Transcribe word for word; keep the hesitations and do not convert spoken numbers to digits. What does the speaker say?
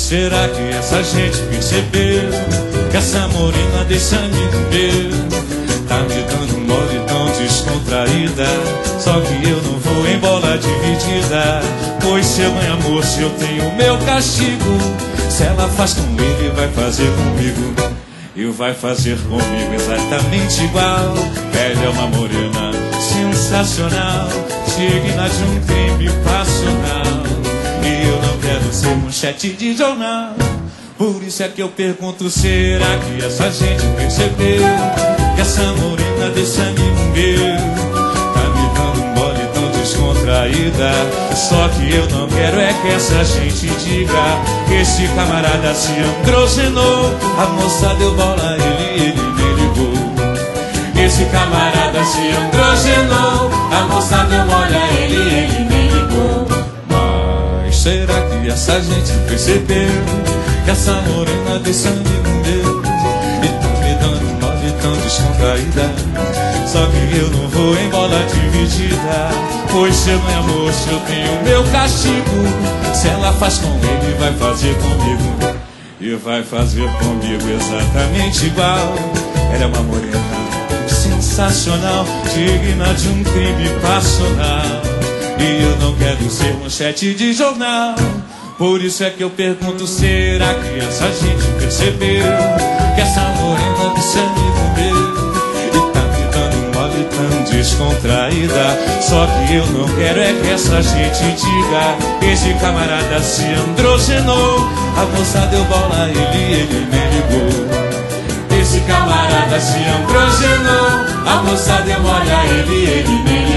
será que essa gente percebeu que essa morena desse amigo meu tá me dando mole tão descontraída? Só que eu não vou em bola dividida, pois se eu ganho amor, se eu tenho meu castigo. Se ela faz com ele, vai fazer comigo, e vai fazer comigo exatamente igual. Ela é uma morena sensacional, digna de um crime passional, e eu não quero ser manchete de jornal. Por isso é que eu pergunto, será que essa gente percebeu que essa morena desse amigo meu tá me dando um mole tão descontraída? Só que eu não quero é que essa gente diga que esse camarada se androgenou. A moça deu bola a ele, ele nem ligou. Esse camarada se androgenou, a moça deu mole a ele, ele nem ligou. Mas será que essa gente percebeu que essa morena desse amigo meu e tá me dando mole tão descontraída? Só que eu não vou em bola dividida, pois se eu ganho amor, se eu tenho meu castigo. Se ela faz com ele, vai fazer comigo, e vai fazer comigo exatamente igual. Ela é uma morena sensacional, digna de um crime passional, e eu não quero ser manchete de jornal. Por isso é que eu pergunto, será que essa gente percebeu que essa morena desse amigo meu e tá me dando mole tão descontraída? Só que eu não quero é que essa gente diga, esse camarada se androgenou. A moça deu bola a ele, ele nem ligou. Esse camarada se androgenou, a moça deu mole a ele, ele nem ligou.